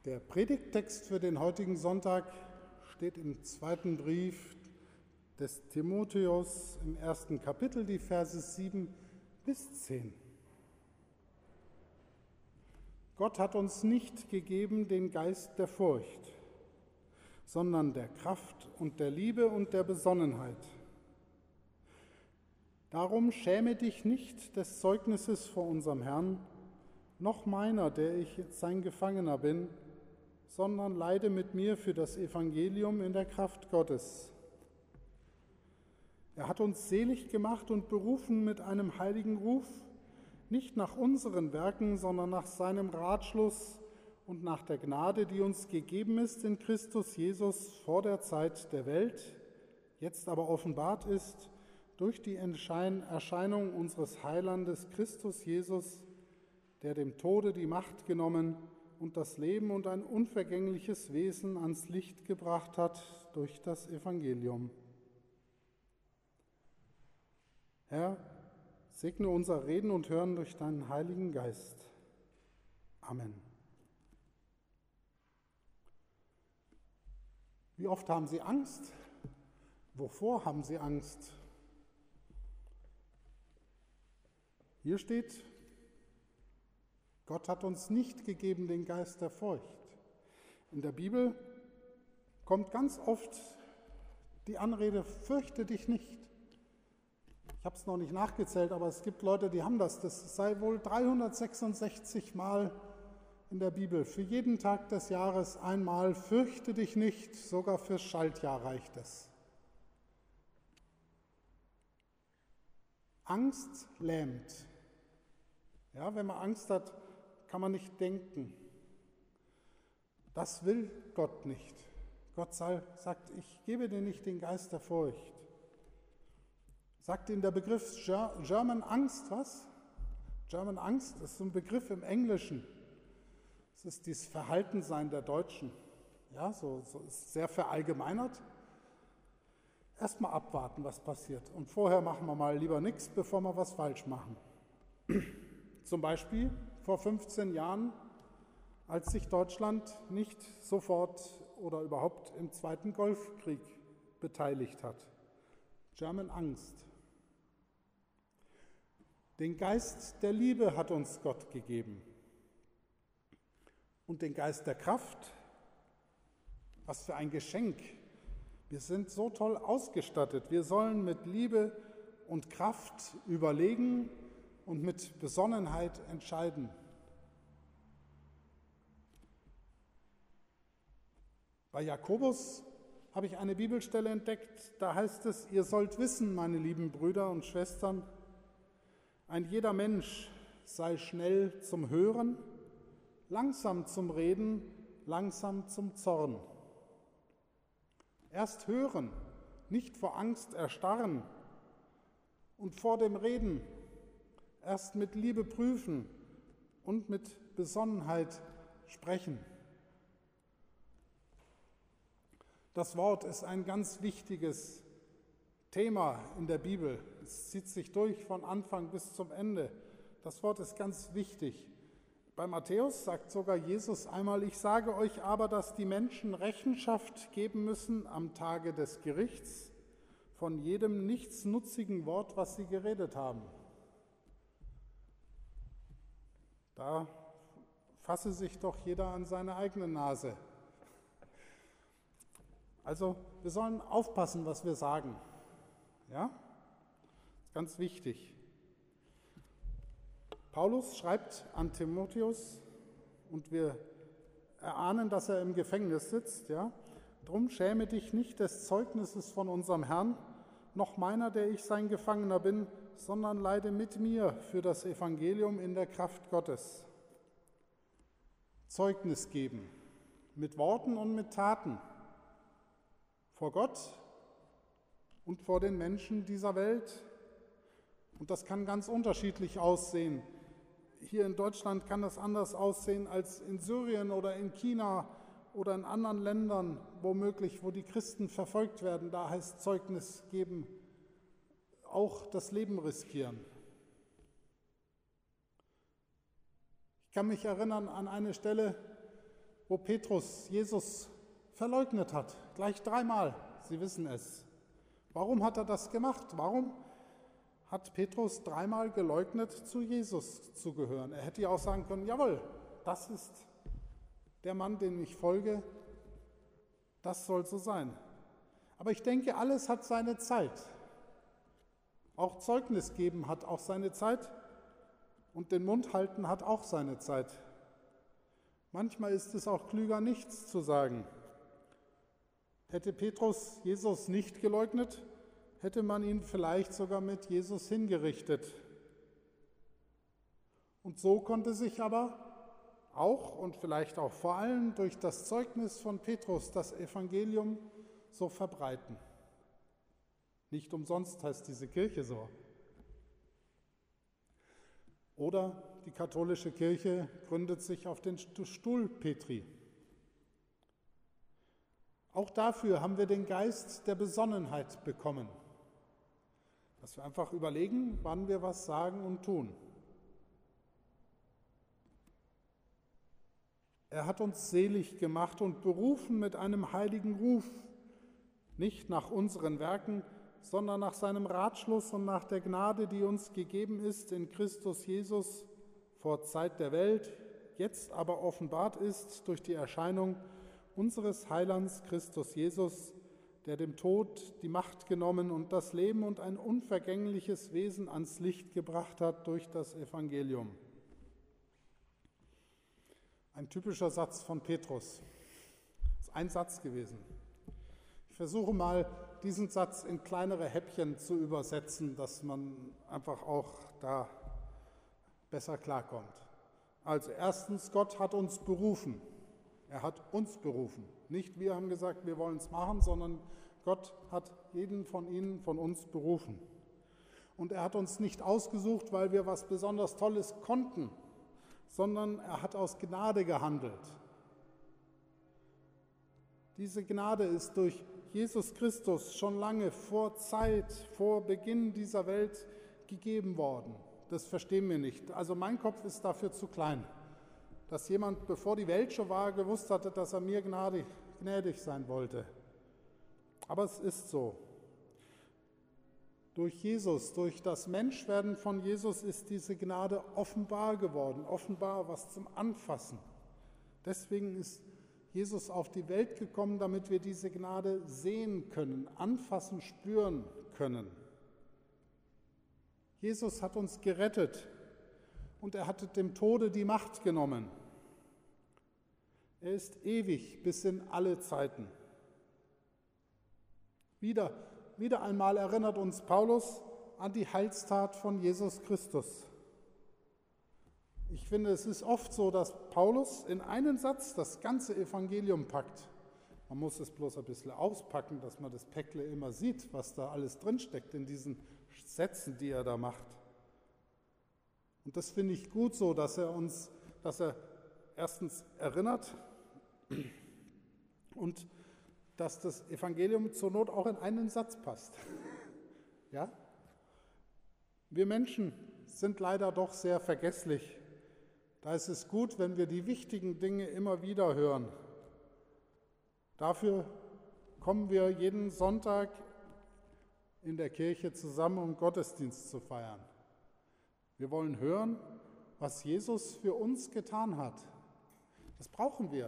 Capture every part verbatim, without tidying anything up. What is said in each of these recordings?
Der Predigttext für den heutigen Sonntag steht im zweiten Brief des Timotheus im ersten Kapitel, die Verse sieben bis zehn. Gott hat uns nicht gegeben den Geist der Furcht, sondern der Kraft und der Liebe und der Besonnenheit. Darum schäme dich nicht des Zeugnisses vor unserem Herrn, noch meiner, der ich sein Gefangener bin, sondern leide mit mir für das Evangelium in der Kraft Gottes. Er hat uns selig gemacht und berufen mit einem heiligen Ruf, nicht nach unseren Werken, sondern nach seinem Ratschluss und nach der Gnade, die uns gegeben ist in Christus Jesus vor der Zeit der Welt, jetzt aber offenbart ist durch die Erscheinung unseres Heilandes Christus Jesus, der dem Tode die Macht genommen und das Leben und ein unvergängliches Wesen ans Licht gebracht hat durch das Evangelium. Herr, segne unser Reden und Hören durch deinen Heiligen Geist. Amen. Wie oft haben Sie Angst? Wovor haben Sie Angst? Hier steht, Gott hat uns nicht gegeben den Geist der Furcht. In der Bibel kommt ganz oft die Anrede, fürchte dich nicht. Ich habe es noch nicht nachgezählt, aber es gibt Leute, die haben das. Das sei wohl dreihundertsechsundsechzig Mal in der Bibel. Für jeden Tag des Jahres einmal, fürchte dich nicht, sogar fürs Schaltjahr reicht es. Angst lähmt. Ja, wenn man Angst hat, kann man nicht denken. Das will Gott nicht. Gott sagt, ich gebe dir nicht den Geist der Furcht. Sagt Ihnen der Begriff German Angst was? German Angst ist so ein Begriff im Englischen. Es ist dieses Verhaltensein der Deutschen. Ja, so, so ist sehr verallgemeinert. Erstmal abwarten, was passiert. Und vorher machen wir mal lieber nichts, bevor wir was falsch machen. Zum Beispiel vor fünfzehn Jahren, als sich Deutschland nicht sofort oder überhaupt im Zweiten Golfkrieg beteiligt hat. German Angst. Den Geist der Liebe hat uns Gott gegeben. Und den Geist der Kraft, was für ein Geschenk. Wir sind so toll ausgestattet. Wir sollen mit Liebe und Kraft überlegen und mit Besonnenheit entscheiden. Bei Jakobus habe ich eine Bibelstelle entdeckt, da heißt es, ihr sollt wissen, meine lieben Brüder und Schwestern, ein jeder Mensch sei schnell zum Hören, langsam zum Reden, langsam zum Zorn. Erst hören, nicht vor Angst erstarren und vor dem Reden erst mit Liebe prüfen und mit Besonnenheit sprechen. Das Wort ist ein ganz wichtiges Thema in der Bibel. Es zieht sich durch von Anfang bis zum Ende. Das Wort ist ganz wichtig. Bei Matthäus sagt sogar Jesus einmal, ich sage euch aber, dass die Menschen Rechenschaft geben müssen am Tage des Gerichts von jedem nichtsnutzigen Wort, was sie geredet haben. Da fasse sich doch jeder an seine eigene Nase. Also wir sollen aufpassen, was wir sagen. Ja? Das ist ganz wichtig. Paulus schreibt an Timotheus und wir erahnen, dass er im Gefängnis sitzt. Ja? Drum schäme dich nicht des Zeugnisses von unserem Herrn, noch meiner, der ich sein Gefangener bin, sondern leide mit mir für das Evangelium in der Kraft Gottes. Zeugnis geben, mit Worten und mit Taten, vor Gott und vor den Menschen dieser Welt. Und das kann ganz unterschiedlich aussehen. Hier in Deutschland kann das anders aussehen als in Syrien oder in China oder in anderen Ländern, womöglich, wo die Christen verfolgt werden. Da heißt Zeugnis geben, auch das Leben riskieren. Ich kann mich erinnern an eine Stelle, wo Petrus Jesus verleugnet hat, gleich dreimal, Sie wissen es. Warum hat er das gemacht? Warum hat Petrus dreimal geleugnet, zu Jesus zu gehören? Er hätte ja auch sagen können, jawohl, das ist der Mann, dem ich folge, das soll so sein. Aber ich denke, alles hat seine Zeit. Auch Zeugnis geben hat auch seine Zeit und den Mund halten hat auch seine Zeit. Manchmal ist es auch klüger, nichts zu sagen. Hätte Petrus Jesus nicht geleugnet, hätte man ihn vielleicht sogar mit Jesus hingerichtet. Und so konnte sich aber auch und vielleicht auch vor allem durch das Zeugnis von Petrus das Evangelium so verbreiten. Nicht umsonst heißt diese Kirche so. Oder die katholische Kirche gründet sich auf den Stuhl Petri. Auch dafür haben wir den Geist der Besonnenheit bekommen, dass wir einfach überlegen, wann wir was sagen und tun. Er hat uns selig gemacht und berufen mit einem heiligen Ruf, nicht nach unseren Werken, sondern nach seinem Ratschluss und nach der Gnade, die uns gegeben ist in Christus Jesus vor Zeit der Welt, jetzt aber offenbart ist durch die Erscheinung unseres Heilands Christus Jesus, der dem Tod die Macht genommen und das Leben und ein unvergängliches Wesen ans Licht gebracht hat durch das Evangelium. Ein typischer Satz von Petrus. Das ist ein Satz gewesen. Ich versuche mal, diesen Satz in kleinere Häppchen zu übersetzen, dass man einfach auch da besser klarkommt. Also erstens, Gott hat uns berufen. Er hat uns berufen. Nicht wir haben gesagt, wir wollen es machen, sondern Gott hat jeden von Ihnen, von uns berufen. Und er hat uns nicht ausgesucht, weil wir was besonders Tolles konnten, sondern er hat aus Gnade gehandelt. Diese Gnade ist durch Jesus Christus schon lange vor Zeit, vor Beginn dieser Welt gegeben worden. Das verstehen wir nicht. Also mein Kopf ist dafür zu klein, dass jemand, bevor die Welt schon war, gewusst hatte, dass er mir gnädig, gnädig sein wollte. Aber es ist so. Durch Jesus, durch das Menschwerden von Jesus ist diese Gnade offenbar geworden, offenbar was zum Anfassen. Deswegen ist Jesus auf die Welt gekommen, damit wir diese Gnade sehen können, anfassen, spüren können. Jesus hat uns gerettet und er hat dem Tode die Macht genommen. Er ist ewig bis in alle Zeiten. Wieder, wieder einmal erinnert uns Paulus an die Heilstat von Jesus Christus. Ich finde, es ist oft so, dass Paulus in einen Satz das ganze Evangelium packt. Man muss es bloß ein bisschen auspacken, dass man das Päckle immer sieht, was da alles drinsteckt in diesen Sätzen, die er da macht. Und das finde ich gut so, dass er uns, dass er erstens erinnert und dass das Evangelium zur Not auch in einen Satz passt. Ja? Wir Menschen sind leider doch sehr vergesslich. Da ist es gut, wenn wir die wichtigen Dinge immer wieder hören. Dafür kommen wir jeden Sonntag in der Kirche zusammen, um Gottesdienst zu feiern. Wir wollen hören, was Jesus für uns getan hat. Das brauchen wir.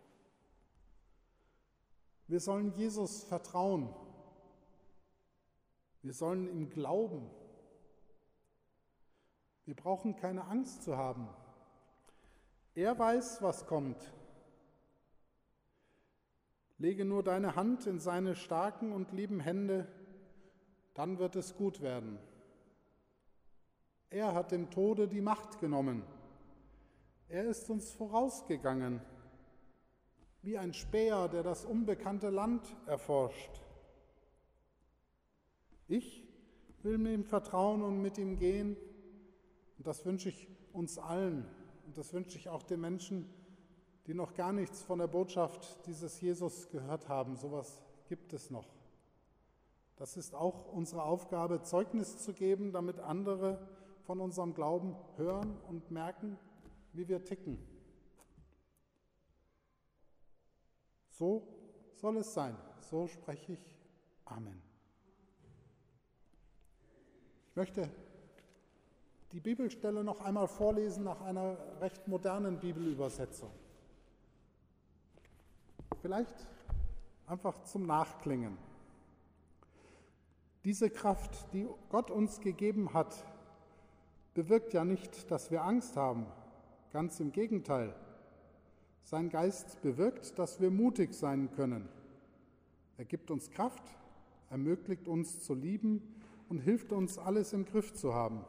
Wir sollen Jesus vertrauen. Wir sollen ihm glauben. Wir brauchen keine Angst zu haben. Er weiß, was kommt. Lege nur deine Hand in seine starken und lieben Hände, dann wird es gut werden. Er hat dem Tode die Macht genommen. Er ist uns vorausgegangen, wie ein Späher, der das unbekannte Land erforscht. Ich will ihm vertrauen und mit ihm gehen, und das wünsche ich uns allen. Und das wünsche ich auch den Menschen, die noch gar nichts von der Botschaft dieses Jesus gehört haben. Sowas gibt es noch. Das ist auch unsere Aufgabe, Zeugnis zu geben, damit andere von unserem Glauben hören und merken, wie wir ticken. So soll es sein. So spreche ich. Amen. Ich möchte die Bibelstelle noch einmal vorlesen nach einer recht modernen Bibelübersetzung. Vielleicht einfach zum Nachklingen. Diese Kraft, die Gott uns gegeben hat, bewirkt ja nicht, dass wir Angst haben. Ganz im Gegenteil. Sein Geist bewirkt, dass wir mutig sein können. Er gibt uns Kraft, ermöglicht uns zu lieben und hilft uns, alles im Griff zu haben.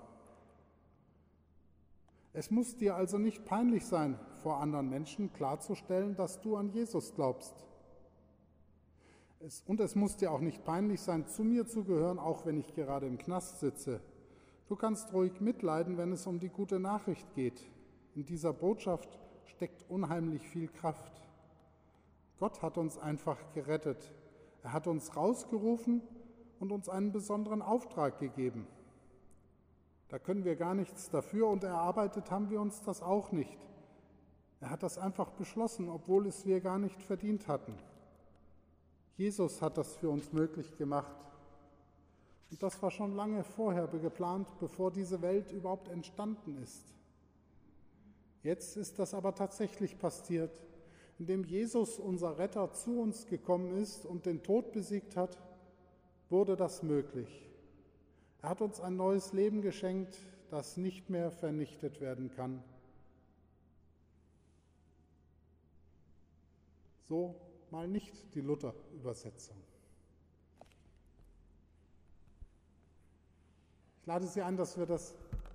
Es muss dir also nicht peinlich sein, vor anderen Menschen klarzustellen, dass du an Jesus glaubst. Es, und es muss dir auch nicht peinlich sein, zu mir zu gehören, auch wenn ich gerade im Knast sitze. Du kannst ruhig mitleiden, wenn es um die gute Nachricht geht. In dieser Botschaft steckt unheimlich viel Kraft. Gott hat uns einfach gerettet. Er hat uns rausgerufen und uns einen besonderen Auftrag gegeben. Da können wir gar nichts dafür und erarbeitet haben wir uns das auch nicht. Er hat das einfach beschlossen, obwohl es wir gar nicht verdient hatten. Jesus hat das für uns möglich gemacht. Und das war schon lange vorher geplant, bevor diese Welt überhaupt entstanden ist. Jetzt ist das aber tatsächlich passiert. Indem Jesus, unser Retter, zu uns gekommen ist und den Tod besiegt hat, wurde das möglich. Er hat uns ein neues Leben geschenkt, das nicht mehr vernichtet werden kann. So mal nicht die Luther-Übersetzung. Ich lade Sie ein, dass wir das